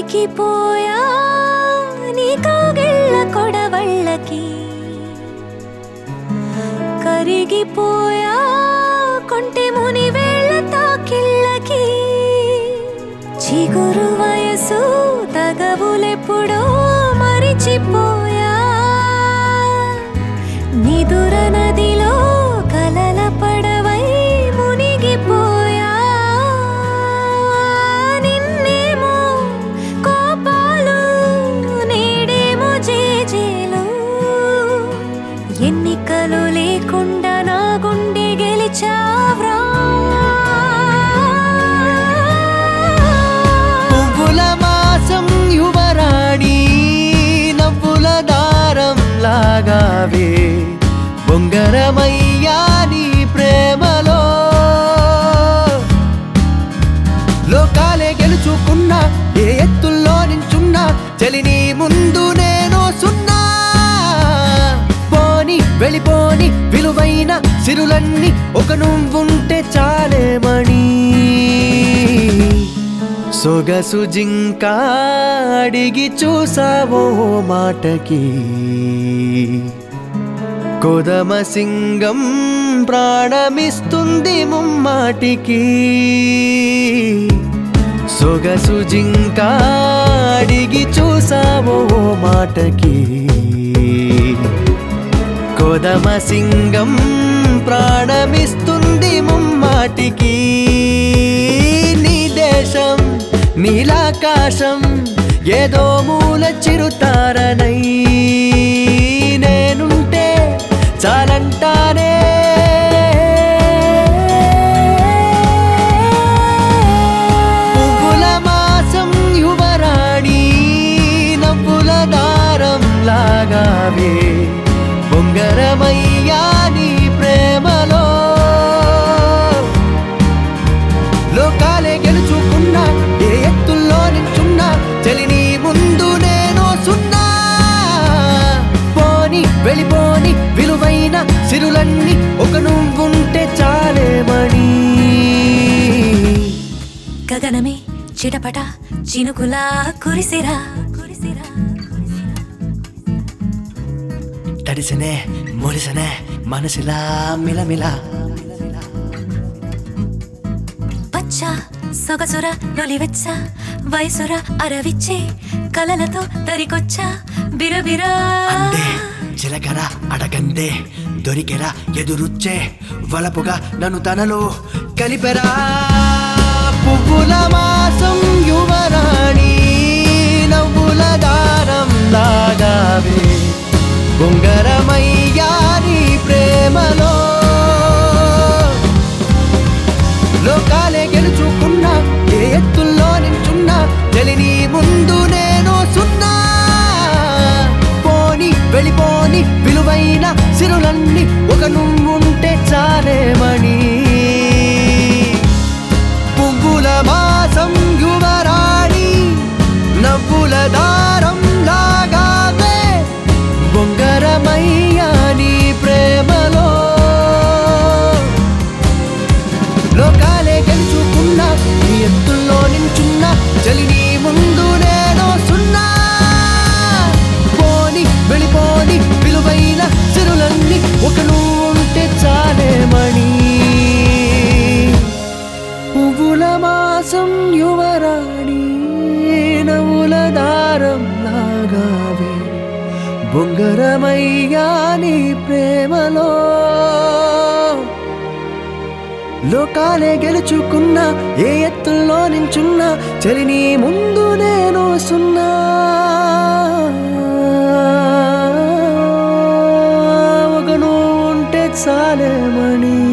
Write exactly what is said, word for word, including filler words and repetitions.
ఉడికిపోయా నీ కౌగిళ్ళ కొడవళ్ళకి కరిగిపోయా కొంటె ముని వేళ్ళ తాకిళ్ళకి చిగురు వయసు తగవులెప్పుడో మరిచిపోయా నిదుర నదిలో కలల పడవై మునిగిపోయా నిన్నేమో కోపాలు నేడేమో జేజేలు ఎన్నికలు లేకుండా నా గుండె గెలిచావ్రా పువ్వుల మాసం యువరాణి నవ్వుల దారం లాగావే బొంగరమయ్యా నీ ప్రేమలో లోకాలే గెలుచుకున్నా ఏ ఎత్తుల్లో నించున్నా చలిని ముందు నేను సున్నా పోని వెళ్ళిపోని విలువైన సిరులన్నీ ఒక నువ్వుంటే చాలేమణి సొగసు జింక అడిగి చూసావో మాటకి కొదమ సింగం ప్రాణమిస్తుంది ముమ్మాటికి సొగసు జింక అడిగి చూసావో మాటకి కొదమ సింగం ప్రాణమిస్తుంది ముమ్మాటికి నీ దేశం నీలాకాశం ఏదో మూల చిరుతారనై నేనుంటే చాలంటానే పువ్వుల మాసం యువరాణి నవ్వుల దారం లాగావే బొంగరమయ్యా నీ ప్రేమలో లోకాలే గెలుచుకున్నా ఏ ఎత్తుల్లో నించున్నా చలిని ముందు నేను సున్నా పోని వెళ్ళిపోని విలువైన సిరులన్నీ ఒక నువ్వుంటే చాలేమణి గగనమే చిటపట చినుకులా కురిసిరా కురిసిరా తడిసనే మురిసనే మనసిలా మిలమిల పచ్చ సొగసుర నొలివెచ్చ వయసుర అరవిచ్చే కలలతో తరికొచ్చా బిరబిరా అందే చిలకర అడగందే దొరికెరా ఎదురుచ్చే వలపుగా నన్ను తనలో కలిపెరా పువ్వుల మాసం యువరాణి నవ్వుల దారం లాగావే బొంగరమయ్యా నీ ప్రేమలో లోకాలే గెలుచుకున్నా ఏ ఎత్తుల్లో నించున్నా చలిని ముందు నేను సున్నా పోని వెళ్ళిపోని విలువైన సిరులన్నీ ఒక నువ్వుంటే చాలేమణి పువ్వుల మాసం యువరాణి నవ్వుల దారం లాగావే బొంగరమయ్యా నీ ప్రేమలో లోకాలే గెలుచుకున్నా నీ ఎత్తుల్లో నించున్నా చలిని ముందు నేను సున్నా పోని వెళ్ళిపోని విలువైన సిరులన్నీ ఒక నువ్వుంటే చాలేమణి పువ్వుల మాసం యువరాణి నవ్వుల దారం లాగావే బొంగరమయ్యా నీ ప్రేమలో లోకాలే గెలుచుకున్నా ఏ ఎత్తుల్లో నించున్నా చలిని ముందు నేను సున్నా ఒక నువ్వు ఉంటే చాలేమణి